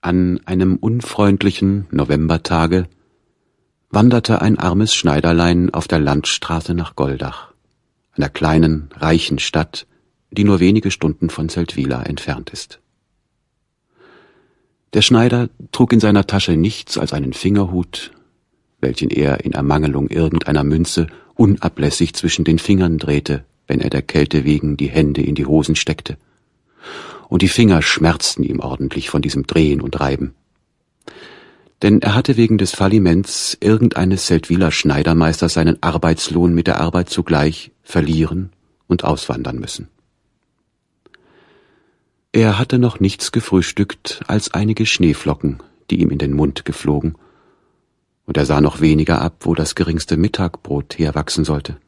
An einem unfreundlichen Novembertage wanderte ein armes Schneiderlein auf der Landstraße nach Goldach, einer kleinen, reichen Stadt, die nur wenige Stunden von Seldwyla entfernt ist. Der Schneider trug in seiner Tasche nichts als einen Fingerhut, welchen er in Ermangelung irgendeiner Münze unablässig zwischen den Fingern drehte, wenn er der Kälte wegen die Hände in die Hosen steckte. Und die Finger schmerzten ihm ordentlich von diesem Drehen und Reiben. Denn er hatte wegen des Falliments irgendeines Seldwyler Schneidermeisters seinen Arbeitslohn mit der Arbeit zugleich verlieren und auswandern müssen. Er hatte noch nichts gefrühstückt als einige Schneeflocken, die ihm in den Mund geflogen, und er sah noch weniger ab, wo das geringste Mittagbrot herwachsen sollte.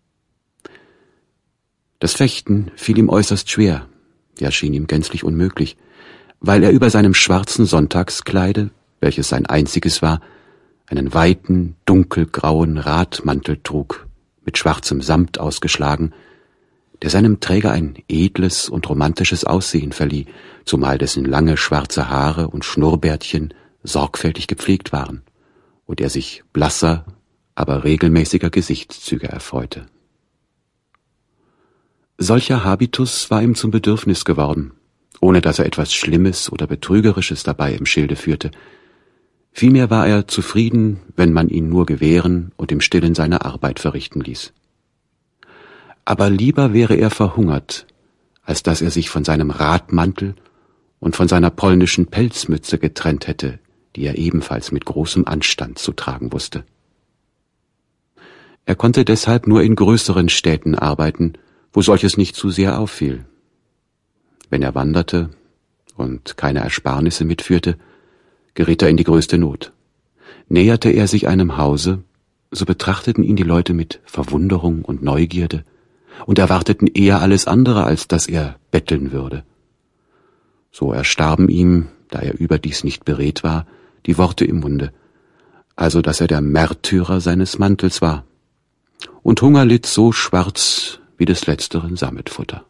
Das Fechten fiel ihm äußerst schwer, ja schien ihm gänzlich unmöglich, weil er über seinem schwarzen Sonntagskleide, welches sein einziges war, einen weiten, dunkelgrauen Radmantel trug, mit schwarzem Samt ausgeschlagen, der seinem Träger ein edles und romantisches Aussehen verlieh, zumal dessen lange schwarze Haare und Schnurrbärtchen sorgfältig gepflegt waren und er sich blasser, aber regelmäßiger Gesichtszüge erfreute. Solcher Habitus war ihm zum Bedürfnis geworden, ohne dass er etwas Schlimmes oder Betrügerisches dabei im Schilde führte. Vielmehr war er zufrieden, wenn man ihn nur gewähren und im Stillen seine Arbeit verrichten ließ. Aber lieber wäre er verhungert, als dass er sich von seinem Radmantel und von seiner polnischen Pelzmütze getrennt hätte, die er ebenfalls mit großem Anstand zu tragen wusste. Er konnte deshalb nur in größeren Städten arbeiten, wo solches nicht zu sehr auffiel. Wenn er wanderte und keine Ersparnisse mitführte, geriet er in die größte Not. Näherte er sich einem Hause, so betrachteten ihn die Leute mit Verwunderung und Neugierde und erwarteten eher alles andere, als dass er betteln würde. So erstarben ihm, da er überdies nicht beredt war, die Worte im Munde, also dass er der Märtyrer seines Mantels war, und Hunger litt so schwarz wie des letzteren Sammetfutter.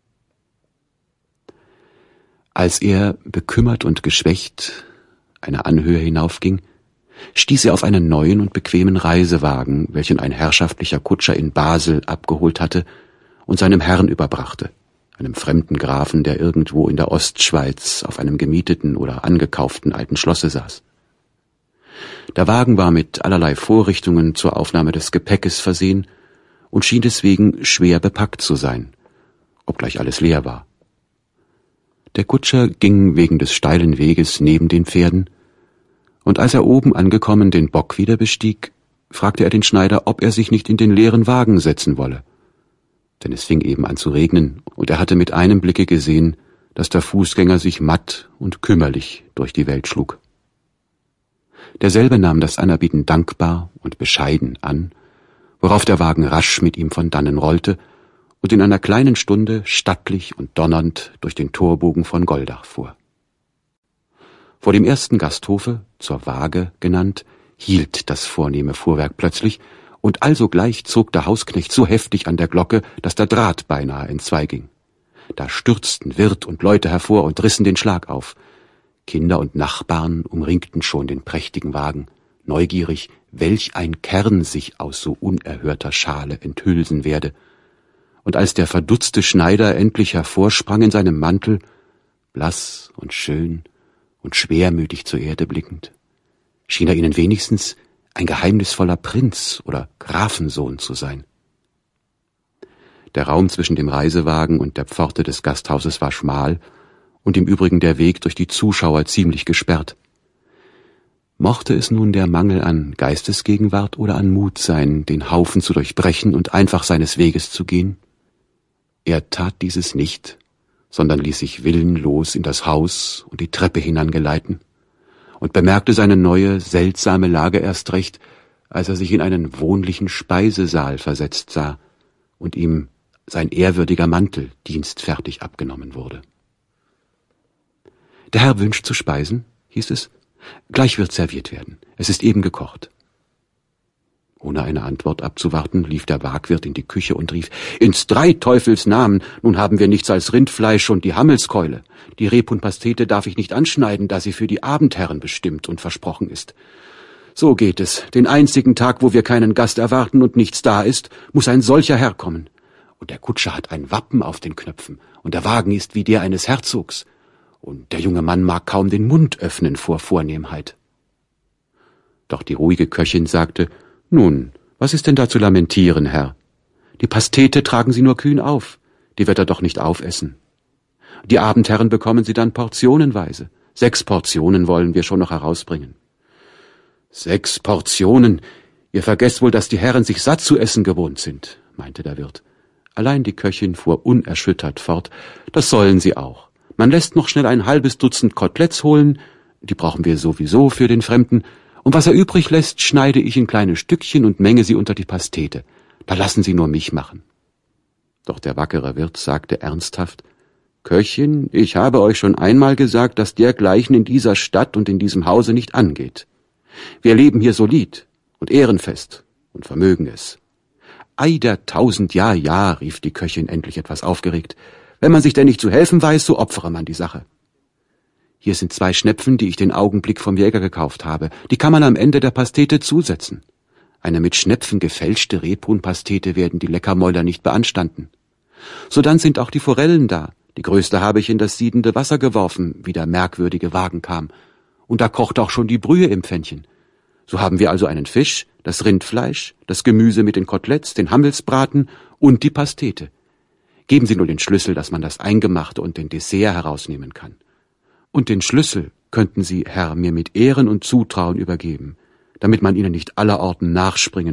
Als er, bekümmert und geschwächt, eine Anhöhe hinaufging, stieß er auf einen neuen und bequemen Reisewagen, welchen ein herrschaftlicher Kutscher in Basel abgeholt hatte und seinem Herrn überbrachte, einem fremden Grafen, der irgendwo in der Ostschweiz auf einem gemieteten oder angekauften alten Schlosse saß. Der Wagen war mit allerlei Vorrichtungen zur Aufnahme des Gepäckes versehen und schien deswegen schwer bepackt zu sein, obgleich alles leer war. Der Kutscher ging wegen des steilen Weges neben den Pferden, und als er oben angekommen den Bock wieder bestieg, fragte er den Schneider, ob er sich nicht in den leeren Wagen setzen wolle. Denn es fing eben an zu regnen, und er hatte mit einem Blicke gesehen, dass der Fußgänger sich matt und kümmerlich durch die Welt schlug. Derselbe nahm das Anerbieten dankbar und bescheiden an, worauf der Wagen rasch mit ihm von dannen rollte und in einer kleinen Stunde stattlich und donnernd durch den Torbogen von Goldach fuhr. Vor dem ersten Gasthofe, zur Waage genannt, hielt das vornehme Fuhrwerk plötzlich, und alsogleich zog der Hausknecht so heftig an der Glocke, dass der Draht beinahe entzweiging. Da stürzten Wirt und Leute hervor und rissen den Schlag auf. Kinder und Nachbarn umringten schon den prächtigen Wagen, neugierig, welch ein Kern sich aus so unerhörter Schale enthülsen werde. Und als der verdutzte Schneider endlich hervorsprang in seinem Mantel, blass und schön und schwermütig zur Erde blickend, schien er ihnen wenigstens ein geheimnisvoller Prinz oder Grafensohn zu sein. Der Raum zwischen dem Reisewagen und der Pforte des Gasthauses war schmal und im Übrigen der Weg durch die Zuschauer ziemlich gesperrt. Mochte es nun der Mangel an Geistesgegenwart oder an Mut sein, den Haufen zu durchbrechen und einfach seines Weges zu gehen? Er tat dieses nicht, sondern ließ sich willenlos in das Haus und die Treppe hinangeleiten und bemerkte seine neue, seltsame Lage erst recht, als er sich in einen wohnlichen Speisesaal versetzt sah und ihm sein ehrwürdiger Mantel dienstfertig abgenommen wurde. »Der Herr wünscht zu speisen«, hieß es. »Gleich wird serviert werden. Es ist eben gekocht.« Ohne eine Antwort abzuwarten, lief der Waagwirt in die Küche und rief: »Ins 3 Teufels Namen! Nun haben wir nichts als Rindfleisch und die Hammelskeule. Die Rebhuhnpastete darf ich nicht anschneiden, da sie für die Abendherren bestimmt und versprochen ist. So geht es. Den einzigen Tag, wo wir keinen Gast erwarten und nichts da ist, muss ein solcher Herr kommen. Und der Kutscher hat ein Wappen auf den Knöpfen, und der Wagen ist wie der eines Herzogs. Und der junge Mann mag kaum den Mund öffnen vor Vornehmheit.« Doch die ruhige Köchin sagte: »Nun, was ist denn da zu lamentieren, Herr? Die Pastete tragen Sie nur kühn auf, die wird er doch nicht aufessen. Die Abendherren bekommen sie dann portionenweise. 6 Portionen wollen wir schon noch herausbringen.« »6 Portionen? Ihr vergesst wohl, dass die Herren sich satt zu essen gewohnt sind«, meinte der Wirt. Allein die Köchin fuhr unerschüttert fort: »Das sollen sie auch. Man lässt noch schnell ein halbes Dutzend Koteletts holen, die brauchen wir sowieso für den Fremden, und was er übrig lässt, schneide ich in kleine Stückchen und menge sie unter die Pastete. Da lassen Sie nur mich machen.« Doch der wackere Wirt sagte ernsthaft: »Köchin, ich habe euch schon einmal gesagt, dass dergleichen in dieser Stadt und in diesem Hause nicht angeht. Wir leben hier solid und ehrenfest und vermögen es.« »Ei der 1000 Jahr, ja«, rief die Köchin endlich etwas aufgeregt. »Wenn man sich denn nicht zu helfen weiß, so opfere man die Sache. Hier sind 2 Schnepfen, die ich den Augenblick vom Jäger gekauft habe. Die kann man am Ende der Pastete zusetzen. Eine mit Schnepfen gefälschte Rebhuhnpastete werden die Leckermäuler nicht beanstanden. Sodann sind auch die Forellen da. Die größte habe ich in das siedende Wasser geworfen, wie der merkwürdige Wagen kam. Und da kocht auch schon die Brühe im Pfännchen. So haben wir also einen Fisch, das Rindfleisch, das Gemüse mit den Koteletts, den Hammelsbraten und die Pastete. Geben Sie nur den Schlüssel, dass man das Eingemachte und den Dessert herausnehmen kann. Und den Schlüssel könnten Sie, Herr, mir mit Ehren und Zutrauen übergeben, damit man Ihnen nicht allerorten nachspringen